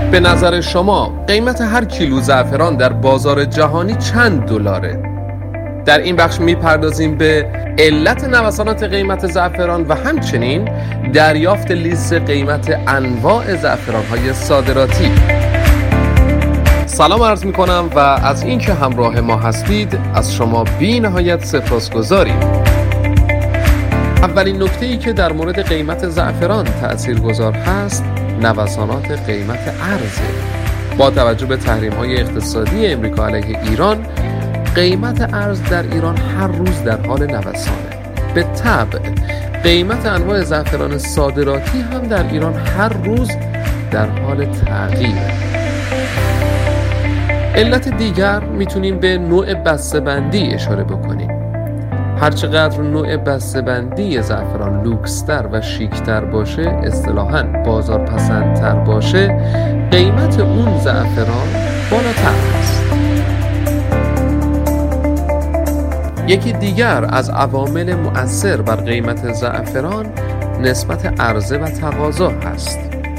به نظر شما قیمت هر کیلو زعفران در بازار جهانی چند دلاره؟ در این بخش میپردازیم به علت نوسانات قیمت زعفران و همچنین دریافت لیست قیمت انواع زعفران‌های صادراتی. سلام عرض میکنم و از اینکه همراه ما هستید از شما بی نهایت سپاسگزاریم. اولین نکته‌ای که در مورد قیمت زعفران تأثیرگذار هست نوسانات قیمت ارز. با توجه به تحریم‌های اقتصادی امریکا علیه ایران، قیمت ارز در ایران هر روز در حال نوسانه. به طبع قیمت انواع زعفران صادراتی هم در ایران هر روز در حال تغییره. علت دیگر میتونیم به نوع بسته‌بندی اشاره بکنیم. هرچقدر نوع بسته‌بندی زعفران لوکستر و شیکتر باشه، اصطلاحاً بازارپسندتر باشه، قیمت اون زعفران بالاتر است. یکی دیگر از عوامل مؤثر بر قیمت زعفران نسبت عرضه و تقاضا هست.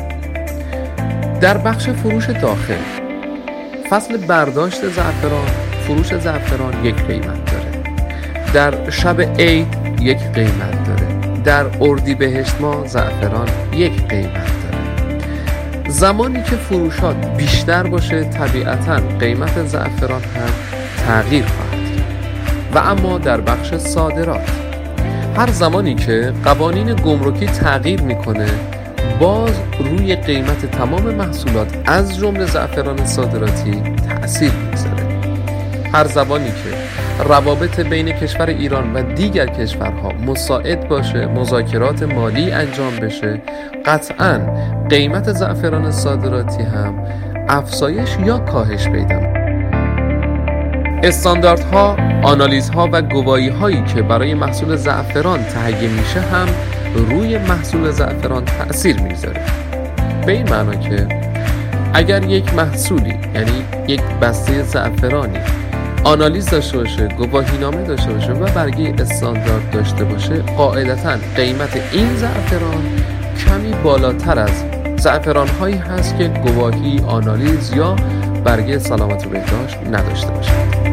در بخش فروش داخل، فصل برداشت زعفران، فروش زعفران یک قیمت داره. در شب عید یک قیمت داره. در اردیبهشت ماه زعفران یک قیمت داره. زمانی که فروشات بیشتر باشه طبیعتاً قیمت زعفران هم تغییر خواهد کرد. و اما در بخش صادرات، هر زمانی که قوانین گمرکی تغییر میکنه باز روی قیمت تمام محصولات از جمله زعفران صادراتی تأثیر میگذاره. هر زمانی که روابط بین کشور ایران و دیگر کشورها مساعد باشه، مذاکرات مالی انجام بشه، قطعاً قیمت زعفران صادراتی هم افزایش یا کاهش پیدا می‌کنه. استانداردها، آنالیزها و گواهی‌هایی که برای محصول زعفران تهیه میشه هم روی محصول زعفران تأثیر میذاره. به این معنا که اگر یک محصولی، یعنی یک بسته زعفرانی، آنالیز داشته باشه، گواهینامه داشته باشه و برگه استاندارد داشته باشه، قاعدتاً قیمت این زعفران کمی بالاتر از زعفران هایی هست که گواهی، آنالیز یا برگه سلامت و بهداشت نداشته باشه.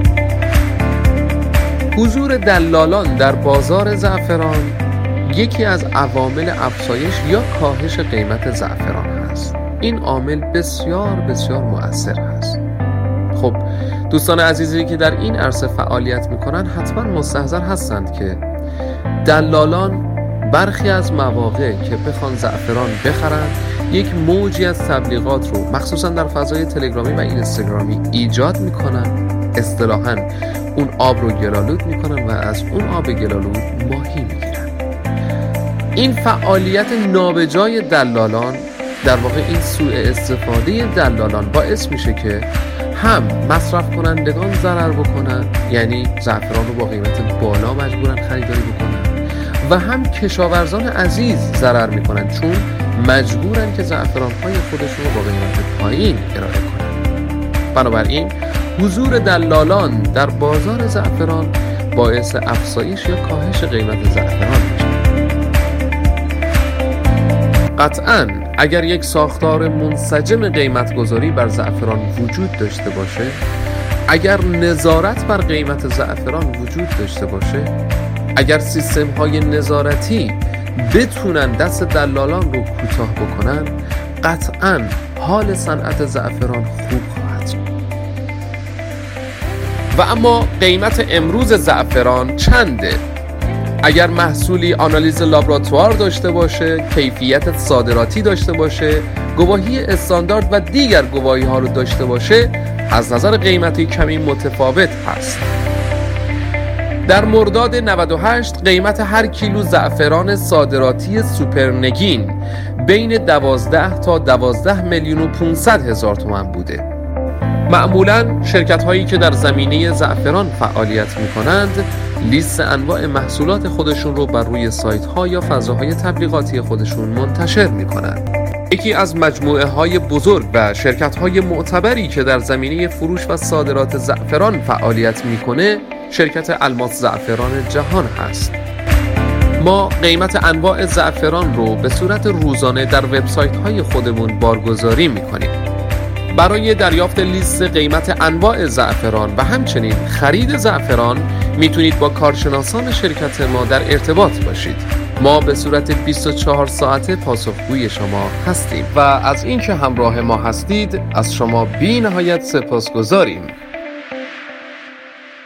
حضور دلالان در بازار زعفران یکی از عوامل افزایش یا کاهش قیمت زعفران هست. این عامل بسیار بسیار مؤثر هست. خب دوستان عزیزی که در این عرصه فعالیت میکنن حتما مستحضر هستند که دلالان برخی از مواقع که بخوان زعفران بخرن یک موجی از تبلیغات رو مخصوصا در فضای تلگرامی و اینستاگرامی ایجاد میکنن، اصطلاحاً اون آب رو گلالود میکنن و از اون آب گلالود ماهی میگیرن. این فعالیت نابجای دلالان، در واقع این سوء استفاده دلالان باعث میشه که هم مصرف کنندگان ضرر بکنن، یعنی زعفران رو با قیمت بالا مجبورن خریداری بکنن، و هم کشاورزان عزیز ضرر میکنن چون مجبورن که زعفران‌های خودشون رو با قیمت پایین ارائه کنن. بنابراین حضور دلالان در بازار زعفران باعث افزایش یا کاهش قیمت زعفران میشه. قطعاً اگر یک ساختار منسجم قیمت‌گذاری بر زعفران وجود داشته باشه، اگر نظارت بر قیمت زعفران وجود داشته باشه، اگر سیستم‌های نظارتی بتونن دست دلالان رو کوتاه بکنن، قطعاً حال صنعت زعفران خوب خواهد شد. و اما قیمت امروز زعفران چنده؟ اگر محصولی آنالیز لابراتوار داشته باشه، کیفیت صادراتی داشته باشه، گواهی استاندارد و دیگر گواهی ها رو داشته باشه، از نظر قیمتی کمی متفاوت هست. در مرداد 98 قیمت هر کیلو زعفران صادراتی سوپرنگین بین 12 تا 12 میلیون و 500 هزار تومان بوده. معمولاً شرکت هایی که در زمینه زعفران فعالیت می کنند لیست انواع محصولات خودشون رو بر روی سایت ها یا فضاهای تبلیغاتی خودشون منتشر می کنند. یکی از مجموعه های بزرگ و شرکت های معتبری که در زمینه فروش و صادرات زعفران فعالیت می کنه شرکت الماس زعفران جهان هست. ما قیمت انواع زعفران رو به صورت روزانه در وبسایت های خودمون بارگذاری میکنیم. برای دریافت لیست قیمت انواع زعفران و همچنین خرید زعفران میتونید با کارشناسان شرکت ما در ارتباط باشید. ما به صورت 24 ساعته پاسخگوی شما هستیم و از اینکه همراه ما هستید از شما بی نهایت سپاسگزاریم.